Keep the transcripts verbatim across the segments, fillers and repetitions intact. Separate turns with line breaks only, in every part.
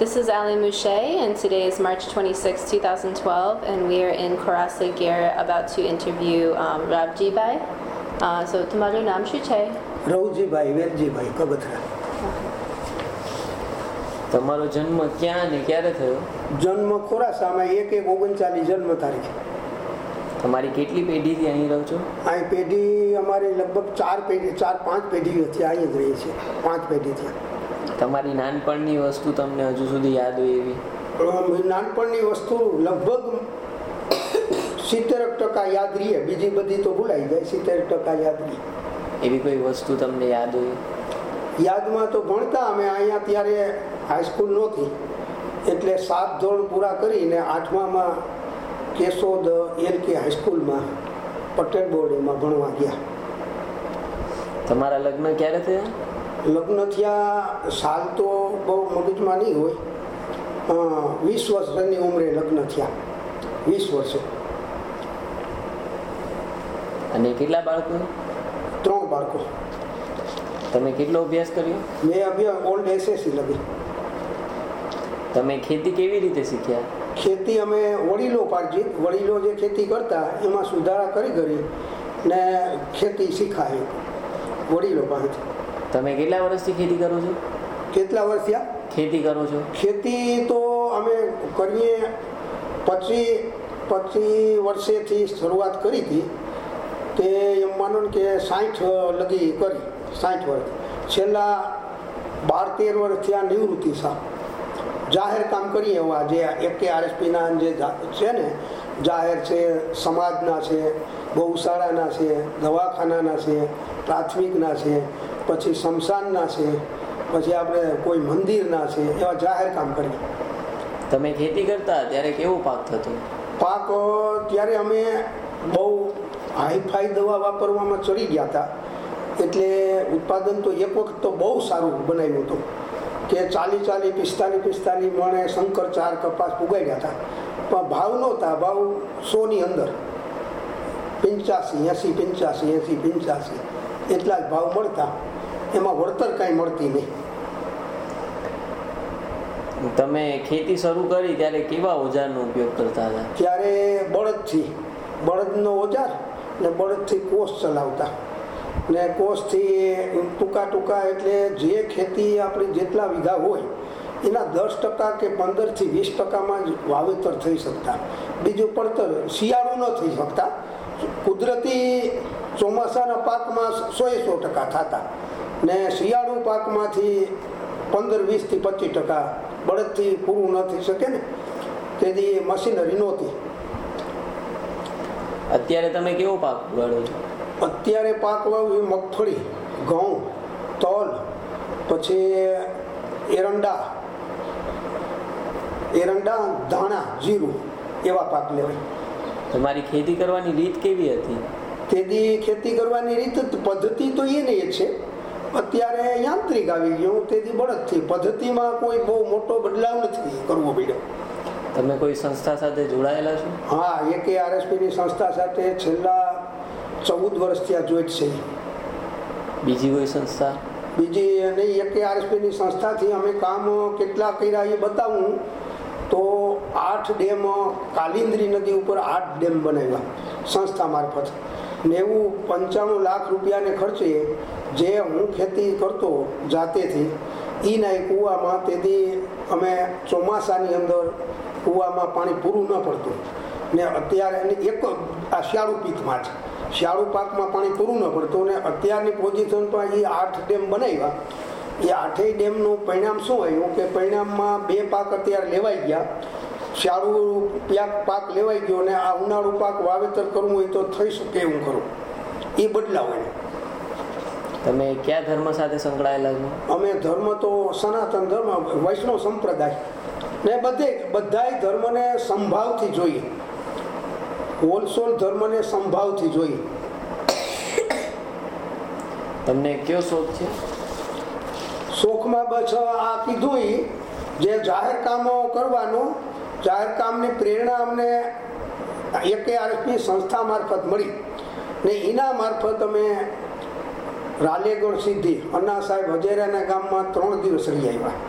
This is Ali Mouche, and today is March twenty-sixth, twenty twelve, and we are in Korasli Gir about to interview um, Ravji Bhai. Uh, so, તમારું નામ શું છે?
રવજી ભાઈ વેરજી ભાઈ કબથરા.
તમારો જન્મ ક્યાં ને ક્યારે થયો?
જન્મ ખોરાસામાં એક એક ઓગણચાલીસ જન્મ તારીખ.
તમારી કેટલી પેઢીથી અહીં રહો છો?
અહીં પેઢી અમારી લગભગ ચાર પેઢી ચાર પાંચ પેઢીઓથી અહીં જ રહી છે. પાંચ પેઢીથી.
તમારી નાનપણની વસ્તુ તમને હજુ સુધી યાદ હોય એવી?
નાનપણની વસ્તુ લગભગ સિત્તેર ટકા યાદ રહીએ, બીજી બધી તો ભૂલાઈ જાય. સિત્તેર ટકા યાદ રહીએ.
એવી કોઈ વસ્તુ તમને યાદ હોય?
યાદમાં તો ભણતા અમે અહીંયા ત્યારે હાઈસ્કૂલ નહોતી, એટલે સાત ધોરણ પૂરા કરીને આઠમામાં કેશોદ એલ કે હાઈસ્કૂલમાં પટેલ બોર્ડમાં ભણવા ગયા.
તમારા લગ્ન ક્યારે થયા?
લગ્ન થયા સાલ તો બહુ મગજમાં નહીં હોય, વીસ વર્ષની ઉંમરે લગ્ન થયા. વીસ વર્ષે.
અને કેટલા બાળકો?
ત્રણ બાળકો.
તમે કેટલો અભ્યાસ કર્યો?
મેં અભ્યાસ ઓલ્ડ એસએસસી લગી.
તમે ખેતી કેવી રીતે શીખ્યા?
ખેતી અમે વડીલો પાડજી વડીલો જે ખેતી કરતા એમાં સુધારા કરી કરી ને ખેતી શીખાય વડીલો પાસેથી.
તમે કેટલા વર્ષથી ખેતી કરો છો?
કેટલા વર્ષ થયા
ખેતી કરો છો?
ખેતી તો અમે કરીએ પચીસ પચીસ વર્ષેથી શરૂઆત કરી હતી, તે એમ માનો કે સાઠ લગી કરી. સાઠ વર્ષ. છેલ્લા બાર તેર વર્ષ થયા નિવૃત્તિ સાહેબ. જાહેર કામ કરીએ એવા જે એકે આરએસપીના જે છે ને, જાહેર છે, સમાજના છે, ગૌશાળાના છે, દવાખાનાના છે, પ્રાથમિકના છે, પછી શમશાનના છે, પછી આપણે કોઈ મંદિરના છે, એવા જાહેર કામ કરીએ.
તમે ખેતી કરતા ત્યારે કેવો પાક થતો?
પાક ત્યારે અમે બહુ હાઈફાઈ દવા વાપરવામાં ચડી ગયા હતા, એટલે ઉત્પાદન તો એક વખત તો બહુ સારું બનાવ્યું હતું કે ચાલીસ ચાલીસ પિસ્તાલીસ પિસ્તાલીસ મણે શંકર ચાર કપાસ ઉગાડ્યા હતા. પણ ભાવ નહોતા. ભાવ સોની અંદર પંચ્યાસી એસી પંચ્યાસી એસી પંચ્યાસી એટલા જ ભાવ મળતા. એમાં વળતર કાંઈ મળતી નહીં.
તમે ખેતી શરૂ કરી ત્યારે કેવા ઓજારનો ઉપયોગ કરતા હતા?
ત્યારે બળદથી, બળદનો ઓજાર ને બળદથી કોષ ચલાવતા ને કોષથી ટૂંકા ટૂંકા, એટલે જે ખેતી આપણી જેટલા વીઘા હોય એના દસ ટકા કે પંદરથી વીસ ટકામાં જ વાવેતર થઈ શકતા. બીજું પડતર શિયાળું ન થઈ શકતા. કુદરતી ચોમાસાના પાકમાં સો એ સો ટકા થતા ને શિયાળુ પાકમાંથી પંદર વીસથી પચીસ ટકા બળદથી પૂરું ન થઈ શકે ને, તેથી મશીનરી નહોતી.
અત્યારે તમે કેવો પાક ઉગાડો છો?
અત્યારે પાક વાવ્યું મગફળી, ઘઉં, તલ, પછી એરંડા એરંડા ધાણા, જીરું, એવા પાક લેવાય.
તમારી ખેતી કરવાની રીત કેવી હતી?
તેથી ખેતી કરવાની રીત પદ્ધતિ તો એ નહીં છે. અત્યારે યાંત્રિક આવી ગયું, તેથી બળદથી. પદ્ધતિમાં કોઈ બહુ મોટો બદલાવ નથી કરવો પડ્યો.
તમે કોઈ સંસ્થા સાથે જોડાયેલા છો?
હા, એકે આરએસપીની સંસ્થા સાથે છેલ્લા ચૌદ વર્ષ ત્યાં જોઈટ છે.
બીજી કોઈ સંસ્થા? બીજી
નહીં. એકે આરએસપીની સંસ્થાથી અમે કામ કેટલા કર્યા એ બતાવું તો આઠ ડેમ, કાલિંદ્રી નદી ઉપર આઠ ડેમ બનાવ્યા સંસ્થા મારફત. નેવું પંચાણું લાખ રૂપિયાને ખર્ચે જે હું ખેતી કરતો જાતેથી એના કૂવામાં. તેથી અમે ચોમાસાની અંદર કૂવામાં પાણી પૂરું ન પડતું ને અત્યારે એક આ શિયાળુ પીકમાં જ શિયાળુ પાકમાં પાણી પૂરું ન પડતું ને અત્યારની પોઝિશન પર એ આઠ ડેમ બનાવ્યા. એ આઠેય ડેમનું પરિણામ શું આવ્યું કે પરિણામમાં બે પાક અત્યારે લેવાઈ ગયા. શિયાળુ પાક લેવાઈ ગયો ને આ ઉનાળુ પાક વાવેતર કરવું હોય તો થઈ શકે એવું કરું. એ બદલાવ હોય.
તમે કયા ધર્મ સાથે સંકળાયેલા છો?
અમે ધર્મ તો સનાતન ધર્મ, વૈષ્ણવ સંપ્રદાય ને બધે બધાય ધર્મને સંભાવથી જોઈએ. હોલસોલ ધર્મને સંભાવથી જોઈએ.
તમને કયો શોખ છે?
શોખમાં બસ આ કીધું જે જાહેર કામો કરવાનો, જાહેર કામની પ્રેરણા અમને એકે આરએસપી સંસ્થા મારફત મળી ને એના મારફત અમે રાલેગઢ સિદ્ધિ અન્ના સાહેબ હજેરાના ગામમાં ત્રણ દિવસ રહી આવ્યા.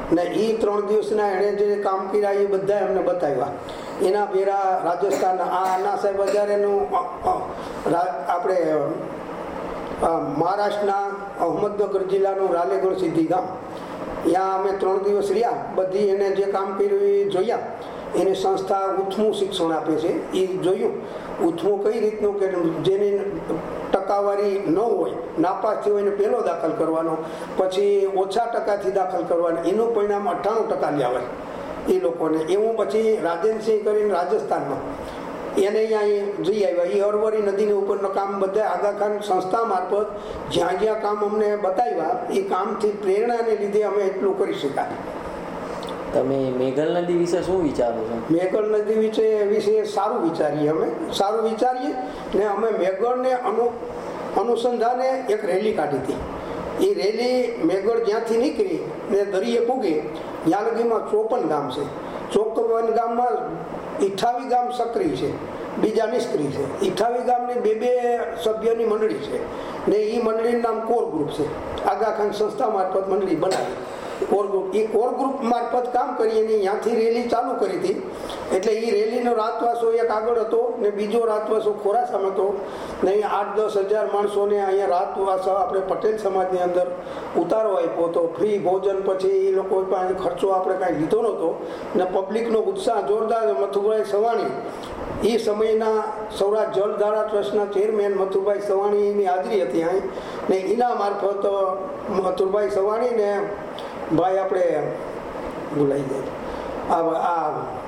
ને એ ત્રણ દિવસના એણે જે કામ કર્યા એ બધા એમને બતાવ્યા. એના ભેરા રાજસ્થાન આ અન્ના સાહેબ વધારેનું આપણે મહારાષ્ટ્રના અહમદનગર જિલ્લાનું રાલેગઢ સિદ્ધિ ગામ, ત્યાં અમે ત્રણ દિવસ રહ્યા. બધી એને જે કામ કર્યું એ જોયા. એની સંસ્થા ઉથમું શિક્ષણ આપે છે એ જોયું. ઉથમું કઈ રીતનું કે જેની ટકાવારી ન હોય, નાપાસ થયો એને પહેલો દાખલ કરવાનો, પછી ઓછા ટકાથી દાખલ કરવાનો, એનું પરિણામ અઠ્ઠાણું ટકા લાવે એ લોકોને. એવું પછી રાજનસિંહ કરીને રાજસ્થાનમાં એને અહીંયા જઈ આવ્યા. એ અરવરી નદીની ઉપરનું કામ બધા આગા ખાન સંસ્થા મારફત જ્યાં જ્યાં કામ અમને બતાવ્યા એ કામથી પ્રેરણાને લીધે અમે એટલું કરી શક્યા.
તમે મેઘલ નદી વિશે શું વિચારો છો?
મેઘલ નદી વિશે વિશે સારું વિચારીએ અમે સારું વિચારીએ ને અમે મેઘળને અનુ અનુસંધાને એક રેલી કાઢી હતી. એ રેલી મેઘળ જ્યાંથી નીકળી ને દરિયે પૂગી ત્યાં લગીમાં ચોપન ગામ છે. ચોપન ગામમાં અઠ્ઠાવીસ ગામ સક્રિય છે, બીજા નિષ્ક્રિય છે. અઠ્ઠાવીસ ગામની બે બે સભ્યોની મંડળી છે ને એ મંડળીનું નામ કોર ગ્રુપ છે. આગા ખાન સંસ્થા મારફત મંડળી બનાવી કોર ગ્રુપ. એ કોર ગ્રુપ મારફત કામ કરી અને ત્યાંથી રેલી ચાલુ કરી હતી. એટલે એ રેલીનો રાતવાસો એક આગળ હતો ને બીજો રાતવાસો ખોરાસામાં હતો ને અહીંયા આઠ દસ હજાર માણસોને અહીંયા રાતવાસો આપણે પટેલ સમાજની અંદર ઉતારો આપ્યો હતો. ફ્રી ભોજન, પછી એ લોકો પાસે ખર્ચો આપણે કાંઈ લીધો નહોતો ને પબ્લિકનો ઉત્સાહ જોરદાર. મથુરભાઈ સવાણી એ સમયના સૌરાષ્ટ્ર જલધારા ટ્રસ્ટના ચેરમેન મથુરભાઈ સવાણીની હાજરી હતી અહીં ને એના મારફત મથુરભાઈ સવાણી ને ભાઈ આપણે બોલાવી દે આ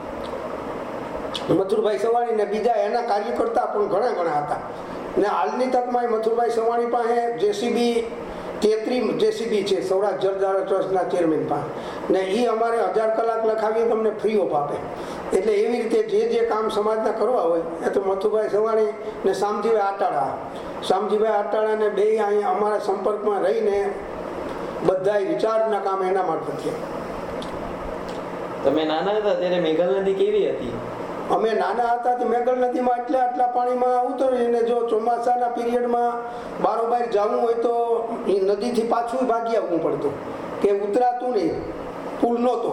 મથુરભાઈ સવાણી ને બીજા એના કાર્યકર્તા પણ ઘણા ઘણા હતા. ને હાલની તકમાં મથુરભાઈ સવાણી પાસે જેસીબી તેત્રીસ જેસીબી છે સૌરાષ્ટ્ર જલધારા ટ્રસ્ટના ચેરમેન પાસે ને એ અમારે હજાર કલાક લખાવીએ તમને ફ્રી ઓફ આપે. એટલે એવી રીતે જે જે કામ સમાજના કરવા હોય એ તો મથુરભાઈ સવાણી ને શામજીભાઈ આટાળા શામજીભાઈ આટાળા ને બે અહીંયા અમારા સંપર્કમાં રહીને બધા રિચાર્જના કામ એના મારફત થયા.
તમે નાના હતા ત્યારે મેઘલ નદી કેવી હતી?
અમે નાના હતા મેઘલ નદીમાં એટલે આટલા પાણીમાં ઉતરીને જો ચોમાસાના પીરિયડમાં બારોબાર જવું હોય તો એ નદીથી પાછું ભાગી આવવું પડતું કે ઉતરાતું નહીં, પુલ નહોતો.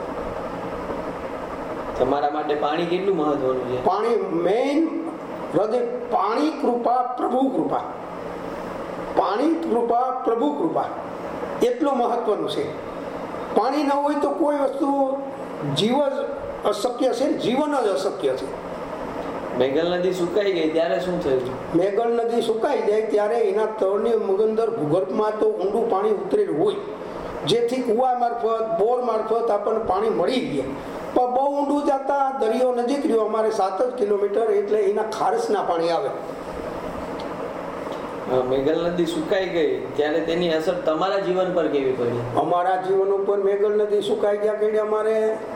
તમારા માટે પાણી કેટલું મહત્વનું છે?
પાણી મેઇન હૃદય. પાણી કૃપા પ્રભુ કૃપા, પાણી કૃપા પ્રભુ કૃપા એટલું મહત્વનું છે. પાણી ન હોય તો કોઈ વસ્તુ જીવન અશક્ય છે, જીવન જ અશક્ય છે.
મેઘલ નદી સુકાઈ ગઈ ત્યારે શું થયું?
મેઘલ નદી સુકાઈ જાય ત્યારે એના તળની મગંદર ભૂગર્ભમાં તો ઊંડું પાણી ઉતરેલું હોય, જેથી કુવા મારફત બોર મારફત આપણને પાણી મળી ગયા. પણ બહુ ઊંડું જતા દરિયો નજીક રહ્યો અમારે સાત જ કિલોમીટર, એટલે એના ખારસના પાણી આવે.
મેઘલ નદી સુકાઈ ગઈ ત્યારે તેની અસર તમારા જીવન પર કેવી પડી?
અમારા જીવન ઉપર મેઘલ નદી સુકાઈ ગયા કે અમારે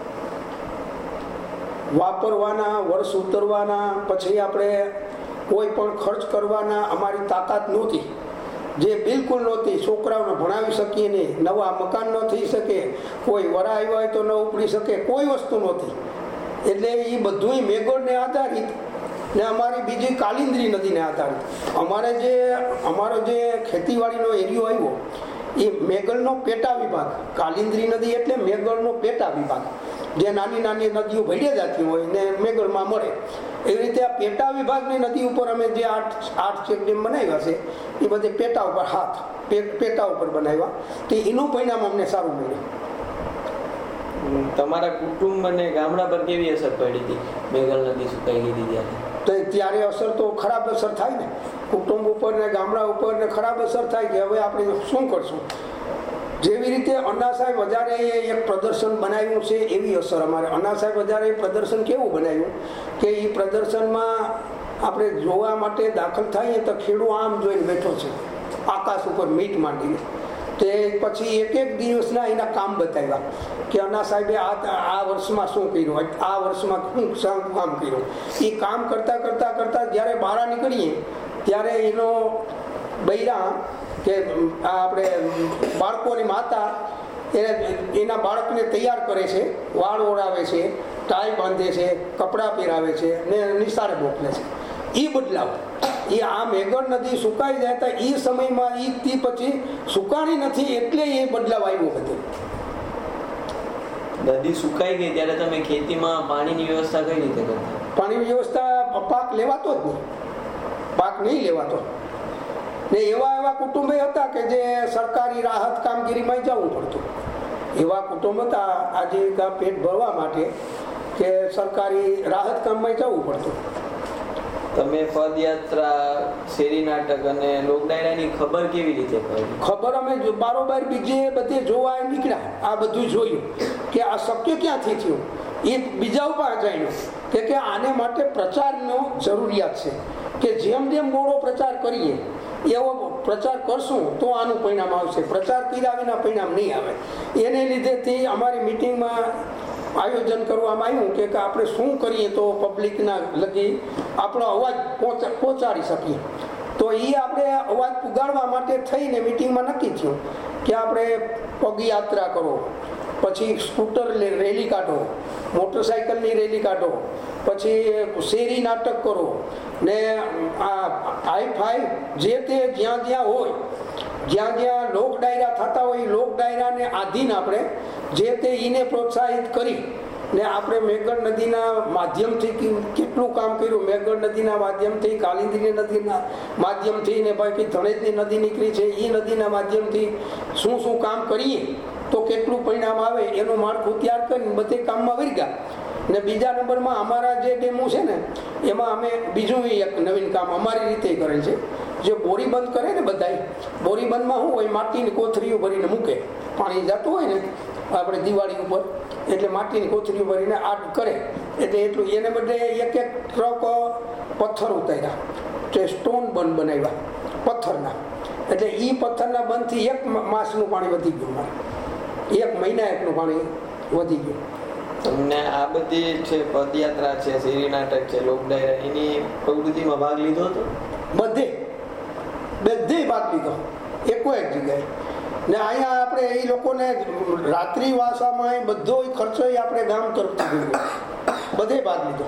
વાપરવાના, વર્ષ ઉતરવાના, પછી આપણે કોઈ પણ ખર્ચ કરવાના અમારી તાકાત નહોતી, જે બિલકુલ નહોતી. છોકરાઓને ભણાવી શકીએ નહીં, નવા મકાન ન થઈ શકે, કોઈ વરા આવ્યા હોય તો ન ઉપડી શકે, કોઈ વસ્તુ નહોતી. એટલે એ બધું મેઘોળને આધારિત ને અમારી બીજી કાલિંદ્રી નદીને આધારિત. અમારે જે અમારો જે ખેતીવાડીનો એરિયો આવ્યો એ મેઘલનો પેટા વિભાગ. કાલિંદ્રી નદી એટલે મેઘલનો પેટા વિભાગ, જે નાની નાની નદીઓ ભેડે જતી હોય ને મેઘલમાં મળે. એવી રીતે આ પેટા વિભાગની નદી ઉપર અમે જે આઠ આઠ ચેકડેમ બનાવ્યા છે એ બધે પેટા ઉપર હાથ પેટા ઉપર બનાવ્યા, તો એનું પરિણામ અમને સારું મળ્યું.
તમારા કુટુંબ અને ગામડા પર કેવી અસર પડી હતી મેઘલ નદી સુકાઈ ગઈ ત્યારે?
તો ત્યારે અસર તો ખરાબ અસર થાય ને, કુટુંબ ઉપર ને ગામડા ઉપર ને ખરાબ અસર થાય કે હવે આપણે શું કરશું. જેવી રીતે અન્ના સાહેબ વધારે એક પ્રદર્શન બનાવ્યું છે એવી અસર અમારે. અન્ના સાહેબ વધારે પ્રદર્શન કેવું બનાવ્યું કે એ પ્રદર્શનમાં આપણે જોવા માટે દાખલ થઈએ તો ખેડૂ આમ જોઈને બેઠો છે આકાશ ઉપર મીટ માંડીને. તે પછી એક એક દિવસના એના કામ બતાવ્યા કે અન્ના સાહેબે આ આ વર્ષમાં શું કર્યું, આ વર્ષમાં શું કામ કર્યું. એ કામ કરતાં કરતાં કરતાં જ્યારે બહાર નીકળીએ ત્યારે એનો બૈરા કે આપણે બાળકોની માતા એને એના બાળકને તૈયાર કરે છે, વાળ ઓળાવે છે, ટાઈ બાંધે છે, કપડાં પહેરાવે છે ને નિશાળે મોકલે છે. એ બદલાવ એ આ મેઘલ નદી સુકાઈ જાય તો એ સમયમાં એ થી પછી સુકાણી નથી એટલે એ બદલાવ આવ્યો હતો.
નદી સુકાઈ ગઈ ત્યારે તમે ખેતીમાં પાણીની વ્યવસ્થા કઈ રીતે કરતા?
પાણીની વ્યવસ્થા પાક લેવાતો જ નહીં, પાક નહીં લેવાતો. ને એવા એવા કુટુંબે હતા કે જે સરકારી રાહત કામગીરીમાં જવું પડતું. એવા કુટુંબ હતા આજીવિકા પેટ ભરવા માટે કે સરકારી રાહત કામમાં જવું પડતું.
તમે પદયાત્રા, શેરી નાટક અને લોક ડાયરાની ખબર કેવી રીતે પડી?
ખબર અમે બારોબાર બીજે બધે જોવા નીકળ્યા, આ બધું જોયું કે આ શક્ય ક્યાંથી થયું. એ બીજા ઉપર જાણ્યું કે કે આને માટે પ્રચારનો જરૂરિયાત છે, કે જેમ જેમ મોડો પ્રચાર કરીએ એવો પ્રચાર કરશું તો આનું પરિણામ આવશે. પ્રચાર કર્યા વિના પરિણામ નહીં આવે. એને લીધેથી અમારી મિટિંગમાં આયોજન કરવામાં આવ્યું કે આપણે શું કરીએ તો પબ્લિકના લગી આપણો અવાજ પહોંચાડી શકીએ. તો એ આપણે અવાજ પુગાડવા માટે થઈને મિટિંગમાં નક્કી થયું કે આપણે પગયાત્રા કરો, પછી સ્કૂટર રેલી કાઢો, મોટરસાઇકલની રેલી કાઢો, પછી શેરી નાટક કરો, ને આ હાઈ ફાઈ જે તે જ્યાં જ્યાં હોય, જ્યાં જ્યાં લોક ડાયરા થતા હોય લોક ડાયરાને આધીન આપણે જે તે એને પ્રોત્સાહિત કરી ને આપણે મેઘગઢ નદીના માધ્યમથી કેટલું કામ કર્યું. મેઘગઢ નદીના માધ્યમથી, કાલિંદરી નદીના માધ્યમથી, ને ભાઈ ધણેજની નદી નીકળી છે એ નદીના માધ્યમથી શું શું કામ કરીએ તો કેટલું પરિણામ આવે એનું માળખું તૈયાર કરીને બધે કામમાં વળી ગયા. ને બીજા નંબરમાં અમારા જે ડેમો છે ને એમાં અમે બીજું એક નવીન કામ અમારી રીતે કરેલ છે. જે બોરી બંધ કરે ને બધાય, બોરી બંધમાં શું હોય, માટીની કોથળીઓ ભરીને મૂકે. પાણી જતું હોય ને આપણે દિવાળી ઉપર, એટલે માટીની કોથળીઓ ભરીને આડ કરે. એટલે એટલું એને બદલે એક એક ટ્રક પથ્થર ઉતાર્યા, જે સ્ટોન બંધ બનાવ્યા પથ્થરના. એટલે એ પથ્થરના બંધથી એક માસનું પાણી વધી ગયું, મારે એક મહિના એકનું પાણી વધી ગયું.
તમને આ બધી છે પદયાત્રા છે, શેરી નાટક છે, લોક ડાયરા, એની પ્રવૃત્તિમાં ભાગ લીધો હતો?
બધે બધે ભાગ લીધો, એકો એક જગ્યાએ. ને અહીંયા આપણે એ લોકોને રાત્રિ વાસામાં બધો ખર્ચો આપણે ગામ તરફથી બધે ભાગ લીધો.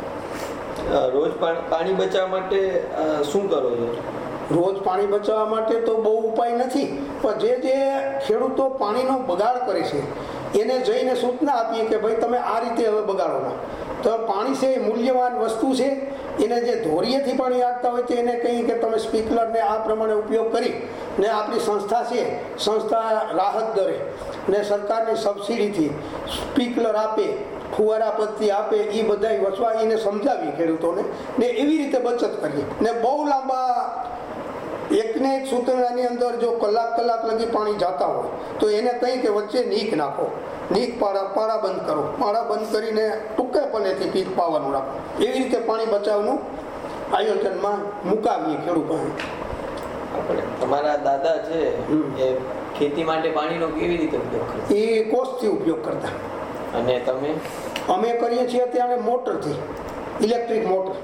રોજ પાણી બચાવવા માટે શું કરો છો?
રોજ પાણી બચાવવા માટે તો બહુ ઉપાય નથી, પણ જે જે ખેડૂતો પાણીનો બગાડ કરે છે એને જઈને સૂચના આપીએ કે ભાઈ તમે આ રીતે હવે બગાડો ના. તો પાણી છે એ મૂલ્યવાન વસ્તુ છે. એને જે ધોરીએથી પાણી આપતા હોય તો એને કહીએ કે તમે સ્પ્રિંકલરને આ પ્રમાણે ઉપયોગ કરી ને આપણી સંસ્થા છે, સંસ્થા રાહત દરે ને સરકારની સબસિડીથી સ્પ્રિંકલર આપે, ફુવારા પદ્ધતિ આપે, એ બધા વસવા એને સમજાવીએ ખેડૂતોને, ને એવી રીતે બચત કરીએ. ને બહુ લાંબા એકને એક સૂત્રની અંદર જો કલાક કલાક લગી પાણી જતા હોય તો એને કંઈ કે વચ્ચે નીક નાખો, નીક પાડા પાડા બંધ કરો, પાડા બંધ કરીને ટૂંકે પલેથી પીક પાવાનું રાખો. એવી રીતે પાણી બચાવનું આયોજનમાં મુકાવીએ ખેડૂતોને.
આપણે તમારા દાદા છે એ ખેતી માટે પાણીનો કેવી રીતે ઉપયોગ કરે?
એ કોષથી ઉપયોગ કરતા.
અને તમે?
અમે કરીએ છીએ ત્યારે મોટરથી, ઇલેક્ટ્રિક મોટર.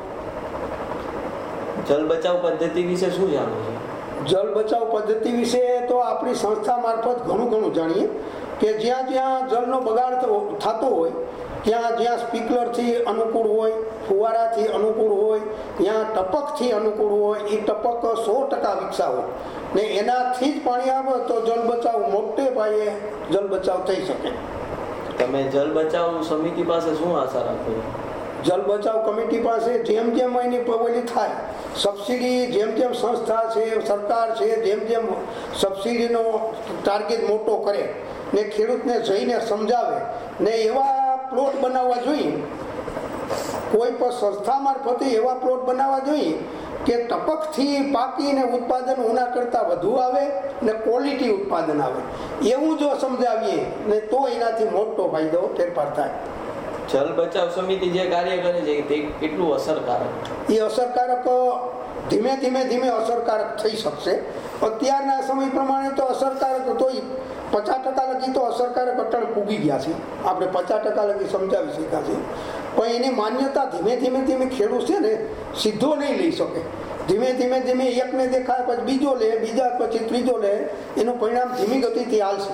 જલ બચાવ પદ્ધતિ વિશે શું જાણો છો?
જલ બચાવ પદ્ધતિ વિશે તો આપણી સંસ્થા મારફત ઘણું ઘણું જાણીએ કે જ્યાં જ્યાં જળનો બગાડ થતો હોય, ત્યાં જ્યાં સ્પ્રિંકલરથી અનુકૂળ હોય, ફુવારાથી અનુકૂળ હોય, ત્યાં ટપકથી અનુકૂળ હોય, એ ટપક સો ટકા વિકસાવો ને એનાથી જ પાણી આવે તો જલ બચાવ મોટે પાયે જલ બચાવ થઈ શકે.
તમે જલ બચાવ સમિતિ પાસે શું આશા રાખો છો?
જલ બચાવ કમિટી પાસે જેમ જેમ એની પ્રવૃત્તિ થાય, સબસિડી જેમ જેમ સંસ્થા છે, સરકાર છે, જેમ જેમ સબસિડીનો ટાર્ગેટ મોટો કરે ને ખેડૂતને જઈને સમજાવે ને એવા પ્લોટ બનાવવા જોઈએ, કોઈ પણ સંસ્થા મારફતે એવા પ્લોટ બનાવવા જોઈએ કે ટપકથી પાકીને ઉત્પાદન ઉના કરતાં વધુ આવે ને ક્વોલિટી ઉત્પાદન આવે. એવું જો સમજાવીએ ને તો એનાથી મોટો ફાયદો ફેરફાર થાય.
જલ બચાવ સમિતિ જે કાર્ય કરે છે તે કેટલું અસરકારક?
એ અસરકારક ધીમે ધીમે ધીમે અસરકારક થઈ શકશે. અત્યારના સમય પ્રમાણે તો અસરકારક તો પચાસ ટકા લગી તો અસરકારક અટણ પૂગી ગયા છે, આપણે પચાસ ટકા લગી સમજાવી શક્યા છે. પણ એની માન્યતા ધીમે ધીમે ધીમે ખેડૂત છે ને સીધો નહીં લઈ શકે. ધીમે ધીમે ધીમે એકને દેખાય પછી બીજો લે, બીજા પછી ત્રીજો લે, એનું પરિણામ ધીમી ગતિથી હાલશે.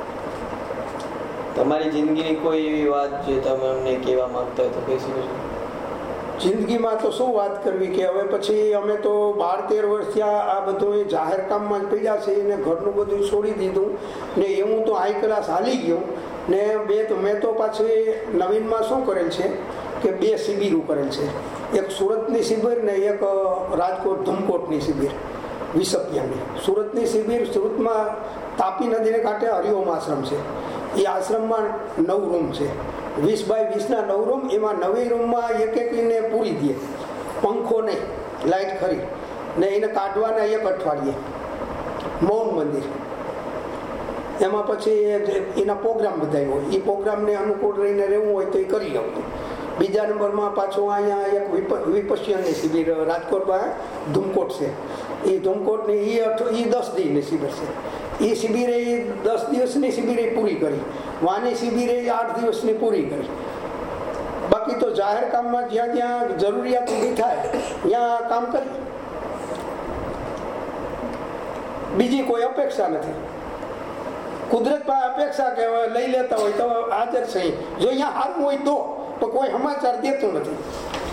તમારી જિંદગીની કોઈ એવી વાત જે તમે અમને કહેવા માંગતા હોય તો કહી શકો છો?
જિંદગીમાં તો શું વાત કરવી કે હવે પછી અમે તો બાર તેર વર્ષ થયા આ બધું જાહેર કામમાં જ પડ્યા છે ને ઘરનું બધું છોડી દીધું ને એવું તો હાઈ ક્લાસ હાલી ગયું ને બે તો મેં તો પાછી નવીનમાં શું કરેલ છે કે બે શિબિરો કરેલ છે, એક સુરતની શિબિર ને એક રાજકોટ ધુમકોટની શિબિર વીસ રૂપિયાની. સુરતની શિબિર સુરતમાં તાપી નદીને કાંઠે હરિઓમ આશ્રમ છે. એ આશ્રમમાં નવ રૂમ છે, વીસ બાય વીસના નવ રૂમ. એમાં નવી રૂમમાં એક એકને પૂરી દે, પંખો નહીં, લાઇટ ખરી, ને એને કાઢવાના એક અઠવાડિયે. મૌન મંદિર એમાં પછી એના પ્રોગ્રામ બધા હોય, એ પ્રોગ્રામને અનુકૂળ રહીને રહેવું હોય તો એ કરી આવતું. બીજા નંબરમાં પાછો અહીંયા એક વિપશ્યની શિબિર રાજકોટમાં ધુમકોટ છે. એ ધુમકોટની એ એ દસ દિવસની શિબિર છે. એ શિબિરે એ દસ દિવસની શિબિરે પૂરી કરી, વાની શિબિરે આઠ દિવસની પૂરી કરી. બાકી તો જાહેર કામમાં જ્યાં જ્યાં જરૂરિયાત ઊભી થાય ત્યાં કામ કરી, બીજી કોઈ અપેક્ષા નથી. કુદરત પાસે અપેક્ષા કે લઈ લેતા હોય તો હાજર છે, જો અહીંયા સારું હોય તો કોઈ સમાચાર દેતું નથી.